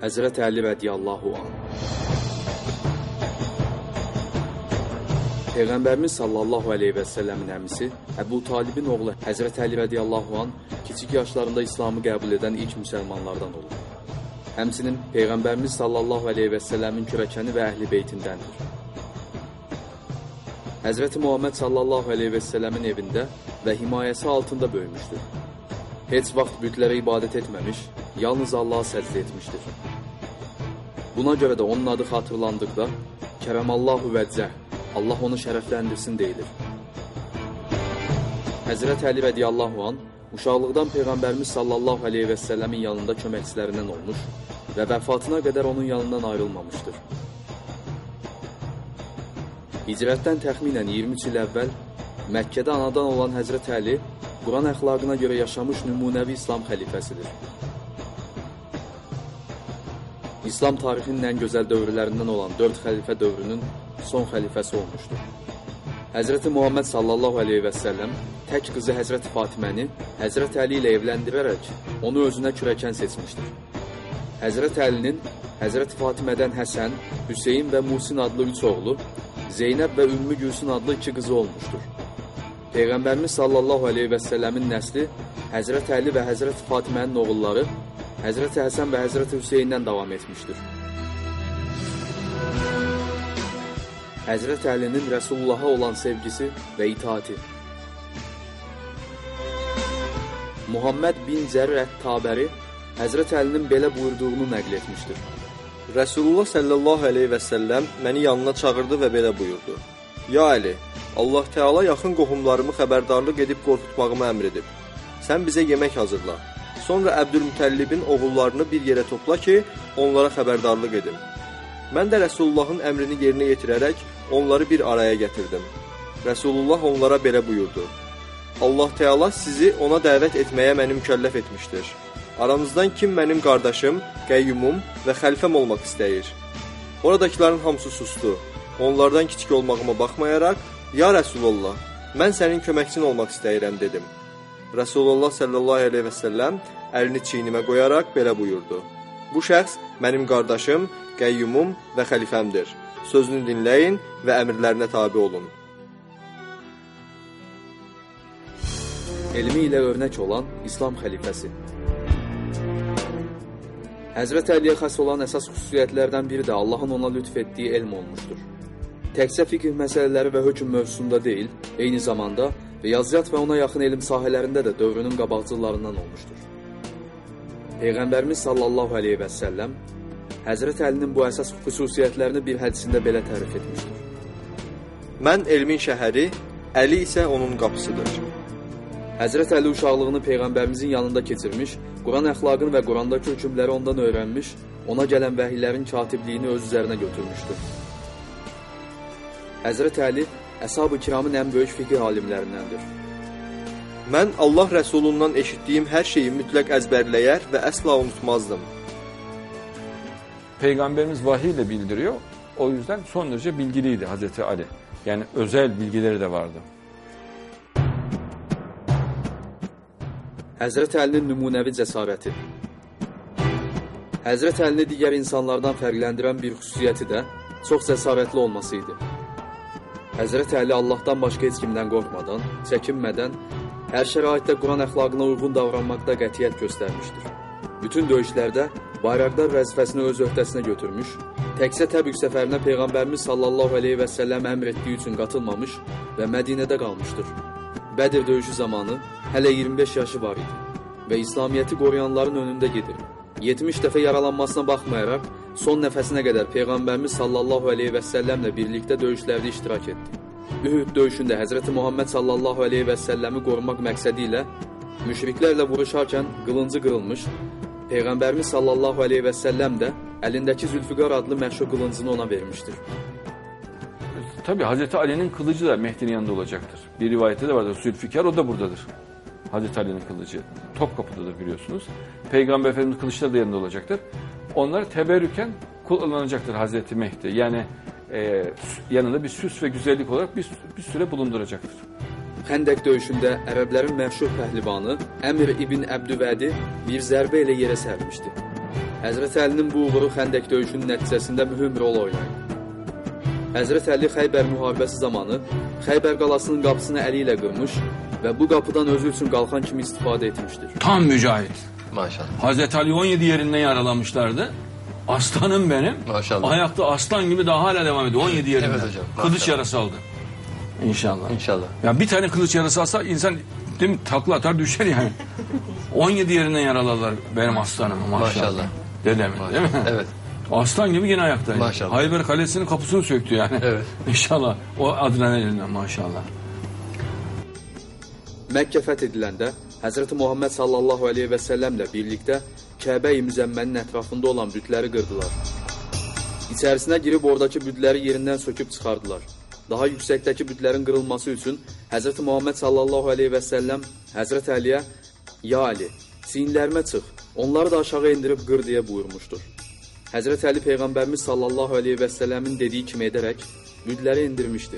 Həzrət Əli rədiyallahu anh. Peyğəmbərimiz sallallahu aleyhi və səlləmin əmisi Əbu Talibin oğlu Həzrət Əli rədiyallahu anh kiçik yaşlarında İslamı qəbul edən ilk müsəlmanlardan olur. Həmçinin Peyğəmbərimiz sallallahu aleyhi və səlləmin kürəkəni və əhli beytindəndir. Həzrəti Muhammed sallallahu aleyhi və səlləmin evində və himayəsi altında böyümüşdür. Heç vaxt bütlərə ibadət etməmiş, yalnız Allaha səcdə etmişdir. Buna görə də onun adı xatırlandıqda Kərəmallahu vəccəh, Allah onu şərəfləndirsin deyilir. Həzrət Əli rədiyallahu anh uşaqlıqdan Peyğəmbərimiz sallallahu aleyhi və səlləmin yanında köməkçilərindən olmuş və vəfatına qədər onun yanından ayrılmamışdır. Hicrətdən təxminən 23 il əvvəl Məkkədə anadan olan Həzrət Əli Quran əxlaqına görə yaşamış nümunəvi İslam xəlifəsidir. İslam tarixinin ən gözəl dövrlərindən olan 4 xəlifə dövrünün son xəlifəsi olmuşdur. Həzrəti Muhammed sallallahu aleyhi və səlləm tək qızı Həzrət Fatiməni Həzrət Əli ilə evləndirərək onu özünə kürəkən seçmişdir. Həzrət Əlinin Həzrət Fatimədən Həsən, Hüseyin və Musin adlı 3 oğlu, Zeynəb və Ümmü Gülsün adlı 2 qızı olmuşdur. Peyğəmbərimiz sallallahu aleyhi və səlləmin nəsli Həzrət Əli və Həzrət Fatimənin oğulları Həzrət Həsən və Həzrət Hüseyindən davam etmişdir. Həzrət Əlinin Rəsulullah'a olan sevgisi və itaati. Muhammed bin Cərir ət-Tabəri Həzrət Əlinin belə buyurduğunu nəql etmişdir. Rəsulullah sallallahu aleyhi və səlləm məni yanına çağırdı və belə buyurdu. Ya Əli, Allah Teala yaxın qohumlarımı xəbərdarlıq edib qorxutmağımı əmr edib. Sən bizə yemək hazırla. Sonra Əbdülmütəllibin oğullarını bir yerə topla ki, onlara xəbərdarlıq edim. Mən də Rəsulullahın əmrini yerinə yetirərək onları bir araya gətirdim. Rəsulullah onlara belə buyurdu. Allah Teala sizi ona dəvət etməyə məni mükəlləf etmişdir. Aranızdan kim mənim qardaşım, qəyyumum və xəlifəm olmaq istəyir? Oradakıların hamısı sustu. Onlardan kiçik olmağıma baxmayaraq, Ya Rəsulullah, mən sənin köməkçin olmaq istəyirəm dedim. Rəsulullah sallallahu aleyhi və səlləm əlini çiynimə qoyaraq belə buyurdu. Bu şəxs mənim qardaşım, qəyyumum və xəlifəmdir. Sözünü dinləyin və əmrlərinə tabi olun. Elmi ilə örnək olan İslam xəlifəsi. Həzrət Əliyə xas olan əsas xüsusiyyətlərdən biri də Allahın ona lütf etdiyi elm olmuşdur. Təkcə fiqh məsələləri və hökm mövzusunda deyil, eyni zamanda riyaziyyat və ona yaxın elm sahələrində də dövrünün qabaqcıllarından olmuşdur. Peyğəmbərimiz sallallahu aleyhi və səlləm Həzrət Əlinin bu əsas xüsusiyyətlərini bir hədisində belə tərif etmişdir. Mən elmin şəhəri, Əli isə onun qapısıdır. Həzrət Əli uşaqlığını Peyğəmbərimizin yanında keçirmiş, Quran əxlaqını və Qurandakı hökmləri ondan öyrənmiş, ona gələn vəhiylərin katibliyini öz üzərinə götürmüşdür. Həzrət Əli Əshab-ı Kiramın ən böyük fiqh alimlərindəndir. Mən Allah Rəsulundan eşitdiyim hər şeyi mütləq əzbərləyər və əsla unutmazdım. Peygamberimiz vahiy ile bildiriyor. O yüzden son derece bilgiliydi Hazreti Ali. Yani özel bilgileri de vardı. Həzrət Əlinin nümunəvi cəsarəti. Həzrət Əlini digər insanlardan fərqləndirən bir xüsusiyyəti də çox cəsarətli olması idi. Həzrət Əli Allahdan başqa heç kimdən qorxmadan, çəkinmədən, hər şəraitdə Quran əxlaqına uyğun davranmaqda qətiyyət göstərmişdir. Bütün döyüşlərdə bayraqdar vəzifəsini öz öhdəsinə götürmüş, təkcə Təbük səfərinə Peyğəmbərimiz sallallahu aleyhi və səlləm əmr etdiyi üçün qatılmamış və Mədinədə qalmışdır. Bədir döyüşü zamanı hələ 25 yaşı var idi və İslamiyyəti qoruyanların önündə gedir. 70 dəfə yaralanmasına baxmayaraq, son nəfəsinə qədər Peyğəmbərimiz sallallahu aleyhi və səlləmlə birlikdə döyüşlərdə iştirak etdi. Ühud döyüşündə Həzrəti Muhammed sallallahu aleyhi və səlləmi qorumaq məqsədi ilə müşriklərlə vuruşarkən qılıncı qırılmış, Peyğəmbərimiz sallallahu aleyhi və səlləm də əlindəki Zülfiqar adlı məşhur qılıncını ona vermişdir. Tabii Hazreti Ali'nin kılıcı da Mehdi'nin yanında olacaktır. Bir rivayette de vardır. Zülfikar o da buradadır. Hazreti Ali'nin kılıcı. Topkapı'dadır biliyorsunuz. Peygamber Efendimiz kılıçları da yanında olacaktır. Onlar teberrüken kullanacaktır Hazreti Mehdi. Yani yanında bir süs ve güzellik olarak bir süre bulunduracaktır. Xəndək döyüşündə ərəblərin məşhur pəhlivanı Əmr ibn Əbdüvədi bir zərbə ilə yerə sərmişdi. Həzrət Əlinin bu uğuru Xəndək döyüşünün nəticəsində mühüm rol oynayıb. Həzrət Əli Xeybər müharibəsi zamanı Xeybər qalasının qapısını əli ilə qırmış və bu qapıdan özü üçün qalxan kimi istifadə etmişdir. Tam mücahid. Maşallah. Hazreti Ali 17 yerinden yaralanmışlardı. Aslanım benim. Maşallah. Ayakta aslan gibi daha hala devam ediyor. 17 yerinden. Evet hocam. Kılıç yarası aldı. İnşallah. İnşallah. Ya bir tane kılıç yarası alsa insan değil mi, takla atar düşer yani. 17 yerinden yaraladılar benim aslanımı maşallah. Maşallah. Dedemin değil mi? Evet. Aslan gibi yine ayaktaydı. Maşallah. Hayber Kalesi'nin kapısını söktü yani. Evet. İnşallah. O adrenalinden maşallah. Məkkə fəth ediləndə Həzrəti Muhammed sallallahu aleyhi və səlləmlə birlikdə Kəbə-i Müzəmmənin ətrafında olan bütləri qırdılar. İçərisinə girib oradakı bütləri yerindən söküb çıxardılar. Daha yüksəkdəki bütlərin qırılması üçün Həzrəti Muhammed sallallahu aleyhi və səlləm Həzrət Əliyə "Ya Ali, sinirlərimə çıx, onları da aşağı indirib qır" deyə buyurmuşdur. Həzrət Əli Peyğəmbərimiz sallallahu aleyhi və səlləmin dediyi kimi edərək bütləri indirmişdi.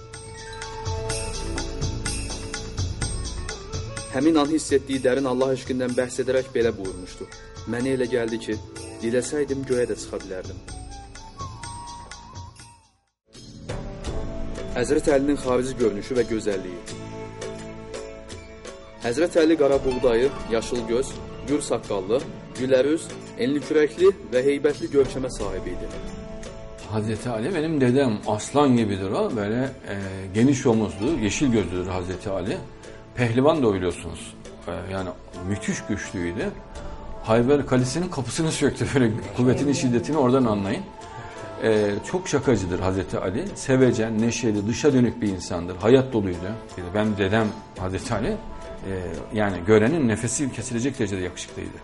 Həmin an hiss etdiyi dərin Allah eşqindən bəhs edərək belə buyurmuşdu. Mənə elə gəldi ki, diləsəydim göyə də çıxa bilərdim. Həzrət Əlinin xarici görünüşü və gözəlliyi. Həzrət Əli qara buğdayı, yaşıl göz, gür saqqallı, gülərüz, enli kürəkli və heybətli görkəmə sahib idi. Hazreti Ali benim dedem, aslan gibidir o. Böyle geniş omuzlu, yeşil gözlüdür Hazreti Ali. Pehlivan da biliyorsunuz. Yani müthiş güçlüydü. Hayber Kalesi'nin kapısını söktü. Böyle kuvvetini, şiddetini oradan anlayın. Çok şakacıdır Hazreti Ali. Sevecen, neşeli, dışa dönük bir insandır. Hayat doluydu. Ben dedem Hazreti Ali yani görenin nefesi kesilecek derecede yakışıklıydı.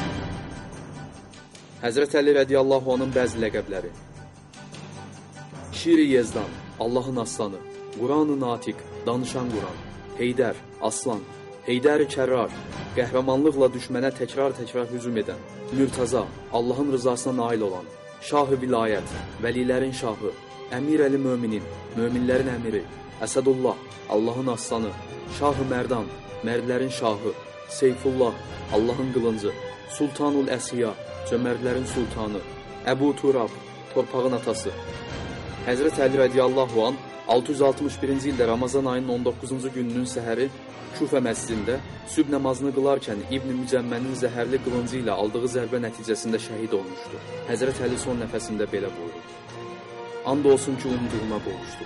Həzrət Əli radiyallahu anın bəzi ləqəbləri. Şir-i Yezdan, Allahın aslanı, Quran-ı Natiq, danışan Quran, Heydər, aslan, Heydər-i Kərrar, qəhrəmanlıqla düşmənə təkrar-təkrar hücum edən, Mürtəza, Allahın rızasına nail olan, Şah-ı Vilayət, Vəlilərin şahı, Əmir-əli Möminin, Möminlərin əmiri, Əsədullah, Allahın aslanı, Şah-ı Mərdan, Mərdlərin şahı, Seyfullah, Allahın qılıncı, Sultanul Əsriya, Cömərtlərin sultanı, Əbu Turab, torpağın atası. Həzrət Əli radiyallahu an 661-ci ildə Ramazan ayının 19-cu gününün səhəri Küfə məscidində sübh namazını qılarkən İbn Mücəmmənin zəhərli qılıncı ilə aldığı zərbə nəticəsində şəhid olmuşdu. Həzrət Əli son nəfəsində belə buyurdu. And olsun ki, umduğuna qovuşdu.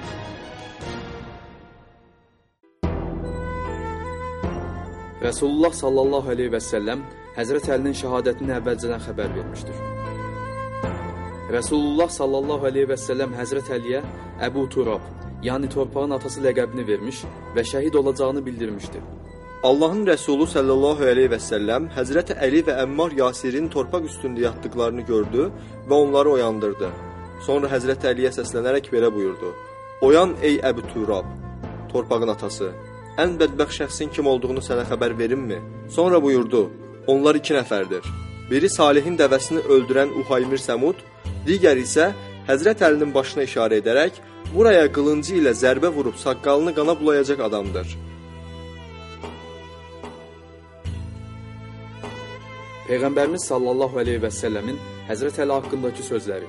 Resulullah sallallahu aleyhi və səlləm Həzrət Əlinin şəhadətini əvvəlcədən xəbər vermişdir. Resulullah sallallahu aleyhi və səlləm Həzrət Əliyə Əbu Turab, yəni torpağın atası ləqəbini vermiş və şəhid olacağını bildirmişdi. Allahın Rəsulu sallallahu aleyhi və səlləm Həzrət Əli və Əmmar Yasirin torpaq üstündə yatdıqlarını gördü və onları oyandırdı. Sonra Həzrət Əliyə səslənərək belə buyurdu. Oyan ey Əbu Turab, torpağın atası, ən bədbəxt şəxsin kim olduğunu sənə xəbər verimmi? Sonra buyurdu. Onlar 2 nəfərdir. Biri Salihin dəvəsini öldürən Uhaymir Səmud, digəri isə Həzrət Əlinin başına işarə edərək buraya qılıncı ilə zərbə vurub saqqalını qana bulayacaq adamdır. Peyğəmbərimiz sallallahu aleyhi və səlləmin Həzrət Əli haqqındakı sözləri.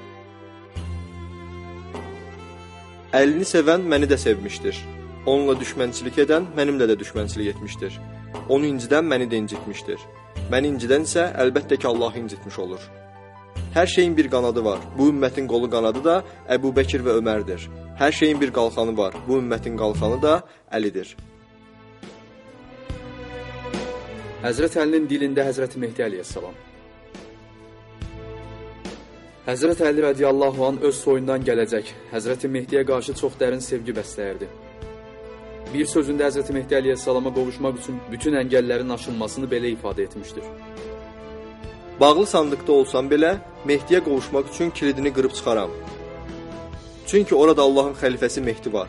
Əlini sevən məni də sevmişdir. Onunla düşmənçilik edən mənimlə də düşmənçilik etmişdir. Onu incidən məni də incitmişdir. Məni incidən isə əlbəttə ki, Allahı incitmiş olur. Hər şeyin bir qanadı var. Bu ümmətin qolu qanadı da Əbu Bəkir və Ömərdir. Hər şeyin bir qalxanı var. Bu ümmətin qalxanı da Əlidir. Həzrət Əlinin dilində Həzrəti Mehdi əleyhissalam. Həzrət Əli radiyallahu an öz soyundan gələcək Həzrəti Mehdiyə qarşı çox dərin sevgi bəsləyirdi. Bir sözündə Həzrəti Mehdi əleyhissalama qovuşmaq üçün bütün əngəllərin aşılmasını belə ifadə etmişdir. Bağlı sandıqda olsam belə, Mehdiyə qovuşmaq üçün kilidini qırıb çıxaram. Çünki orada Allahın xəlifəsi Mehdi var.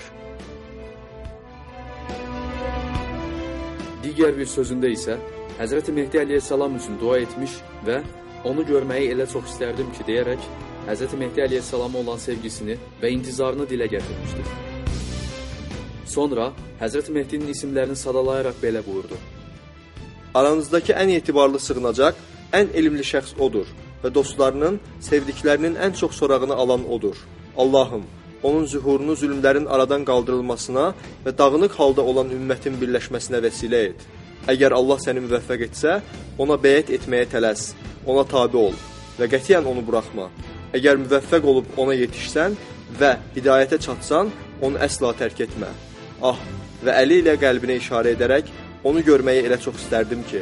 Digər bir sözündə isə Həzrəti Mehdi əleyhissalam üçün dua etmiş və onu görməyi elə çox istərdim ki, deyərək Həzrəti Mehdi əleyhissalama olan sevgisini və intizarını dilə gətirmişdir. Sonra Həzrəti Mehdinin isimlərini sadalayaraq belə buyurdu. Aranızdakı ən etibarlı sığınacaq, ən elmli şəxs odur. və dostlarının, sevdiklərinin ən çox sorağını alan odur. Allahım, onun zühurunu zülmlərin aradan qaldırılmasına və dağınıq halda olan ümmətin birləşməsinə vəsilə et. Əgər Allah səni müvəffəq etsə, ona bəyət etməyə tələs, ona tabi ol və qətiyyən onu buraxma. Əgər müvəffəq olub ona yetişsən və hidayətə çatsan, onu əsla tərk etmə. Ah, və əli ilə qəlbinə işarə edərək, onu görməyi elə çox istərdim ki.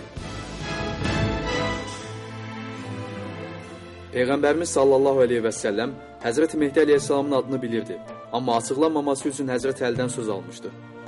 Peyğəmbərimiz sallallahu əleyhi və səlləm Həzrəti Mehdi əleyhissalamın adını bilirdi, amma açıqlanmaması üçün Həzrət Əlidən söz almışdı.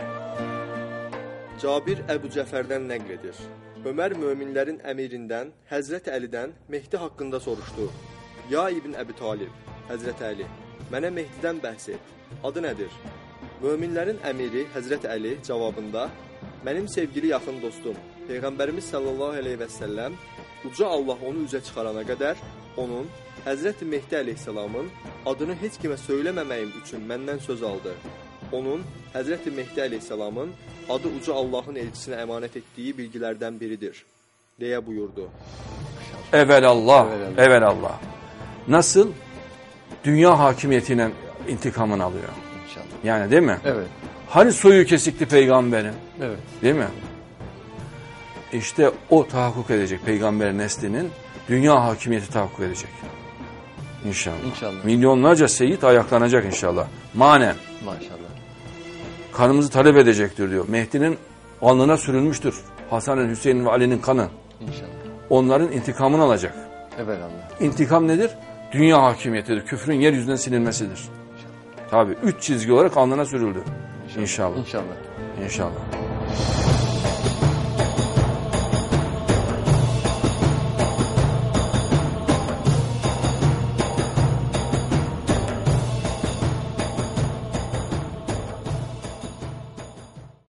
Cabir Əbu Cəfərdən nəql edir. Ömər möminlərin əmirindən, Həzrət Əlidən Mehdi haqqında soruşdu. Ya İbn Əbi Talib, Həzrət Əli, mənə Mehdidən bəhs et. Adı nədir? Möminlərin əmiri Həzrət Əli cavabında, mənim sevgili yaxın dostum, Peyğəmbərimiz sallallahu əleyhi və səlləm uca Allah onu üzə çıxarana qədər onun, Həzrəti Mehdi əleyhissalamın adını heç kimə söyləməməyim üçün məndən söz aldı. Onun, Həzrəti Mehdi əleyhissalamın adı uca Allahın elçisinə əmanət etdiyi bilgilərdən biridir, deyə buyurdu. Evelallah. Nasıl? Dünya hakimiyetiyle intikamını alıyor. İnşallah. Yani değil mi? Evet. Hani soyu kesikti peygamberin? Evet. Değil mi? İşte o tahakkuk edecek, peygamber neslinin dünya hakimiyeti tahakkuk edecek. İnşallah. İnşallah. Milyonlarca seyit ayaklanacak inşallah. Manen. Maşallah. Kanımızı talep edecektir diyor. Mehdi'nin alnına sürülmüştür Hasan'ın, Hüseyin'in ve Ali'nin kanı. İnşallah. Onların intikamını alacak. Evelallah. İntikam nedir? Dünya hakimiyetidir. Küfrün yeryüzünden silinmesidir. Tabii 3 çizgi olarak alnına sürüldü. İnşallah. İnşallah. İnşallah.